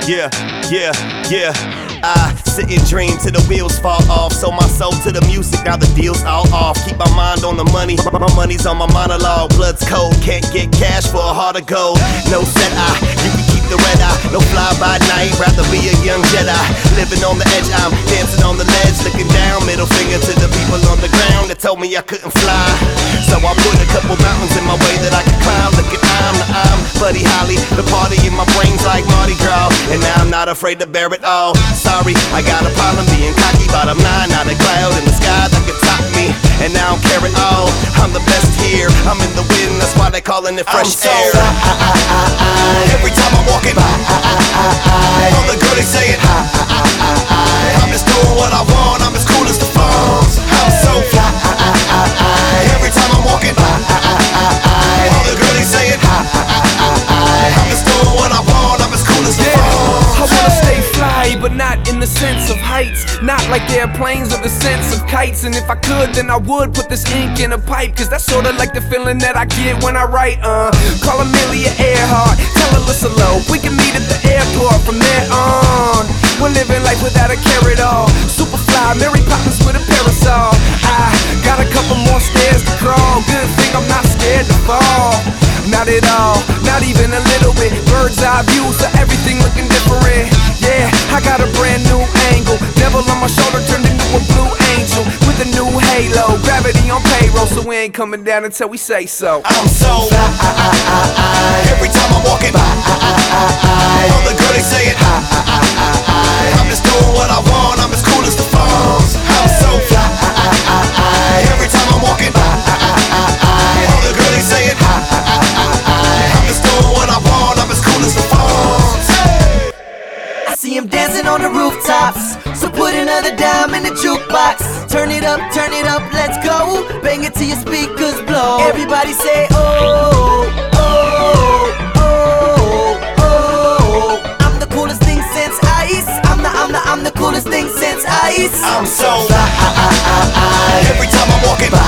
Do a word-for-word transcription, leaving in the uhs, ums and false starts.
Yeah, yeah, yeah. I sit and dream till the wheels fall off. Sold my soul to the music, now the deal's all off. Keep my mind on the money, my money's on my monologue. Blood's cold, can't get cash for a heart of gold. No set eye, you can keep the red eye. No fly by night, rather be a young Jedi. Living on the edge, I'm dancing on the ledge. Looking down, middle finger to the people on the ground that told me I couldn't fly. So I put a couple mountains in my way that I could climb. Look at I'm the I'm Buddy Holly. The party in my brain's like Mardi Gras, and now I'm not afraid to bear it all. Sorry, I got a problem being cocky, bottom line, not a cloud in the sky that could top me. And now I don't care at all, I'm the best here. I'm in the wind, that's why they calling it fresh I'm so air. fly. Every time I'm walking by, all the girls they saying I'm just doing what I want, I'm as cool as the phones. I'm so fly. Every time I'm walking by, all the girls they saying I'm just doing what I want, I'm as cool as the phones. I wanna stay fly, but not in the sense of heights. Not like airplanes or the sense of kites. And if I could, then I would put this ink in a pipe, cause that's sorta like the feeling that I get when I write. Uh, Call Amelia Earhart, tell her listen low. We can meet at the airport from there on. We're living life without a care at all. Superfly, Mary Poppins with a parasol. I got a couple more stairs to crawl. Good thing I'm not scared to fall. Not at all, not even a little bit. Bird's eye view, so everything looking different. Yeah, I got a brand new angle. Devil on my shoulder turned into a blue angel with a new halo. Gravity on payroll, so we ain't coming down until we say so. I'm so fly. Every time I'm walking by, all the girls they saying I'm just doing what I want, I'm as cool as the phones. I'm so fly. Every time I'm walking by, all the girls they saying I'm just doing what I want, I'm as cool as the phones. I see him dancing on the rooftops, so put another dime in the jukebox. Turn it up, turn it up, let's go. Bang it till your speakers blow. Everybody say oh, oh, oh, oh. I'm the coolest thing since ice. I'm the, I'm the, I'm the coolest thing since ice. I'm so fly. Every time I'm walking by,